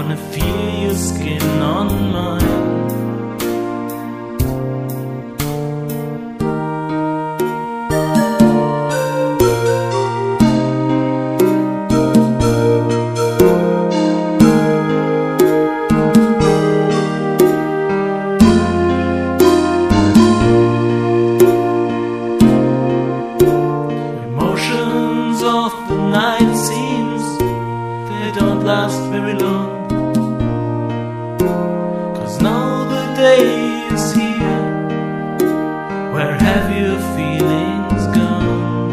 wanna feel your skin on mine. Emotions of the night seems they don't last very long, 'cause now the day is here. Where have your feelings gone?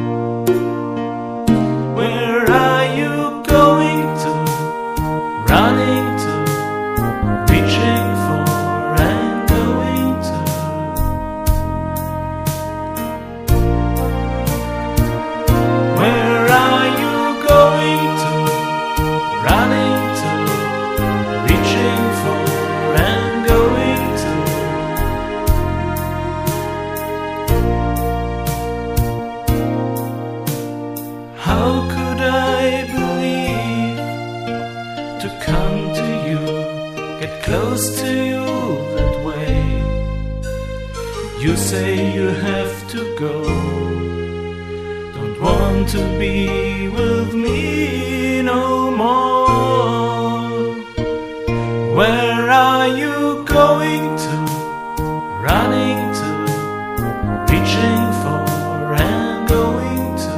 Where are you going to? Running to, reaching for and going to. Where are you going to? Running to, reaching for and going to. How could I believe to come to you, get close to you that way? You say you have to go, don't want to be with me no more. Where are you going to? Running to, reaching for and going to.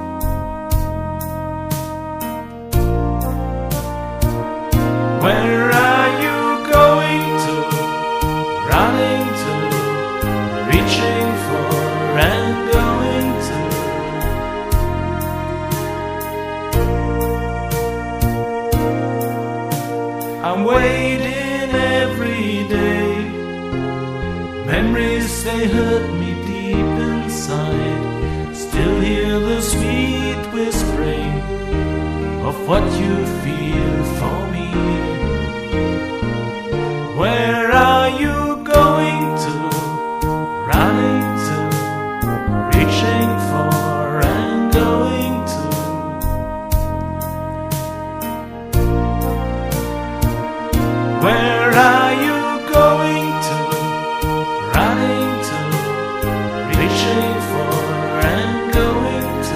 Where are you going to? Running to, reaching for and going to. I'm waiting every day. Memories, they hurt me deep inside. Still hear the sweet whispering of what you feel for me. Where are you going to? Running to, reaching for and going to. Where are you going to? Running to, reaching for and going to.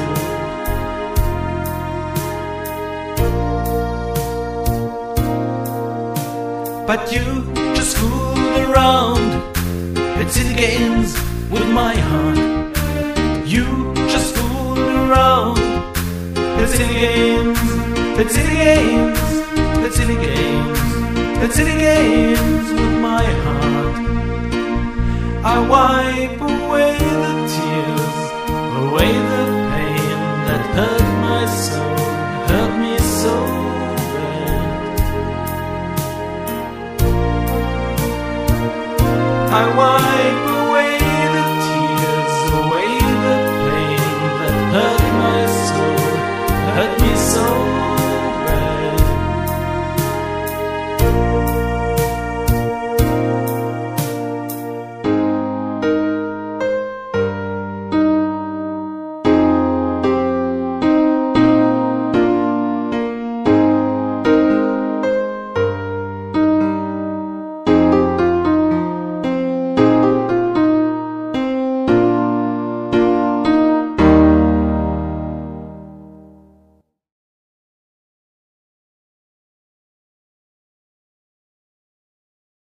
But you just fool around, it's in games with my heart. You just fool around, it's in games, it's in games, it's in games, it's in games with my heart. I wipe away the tears, away the pain that hurt my soul, hurt me so bad. I wipe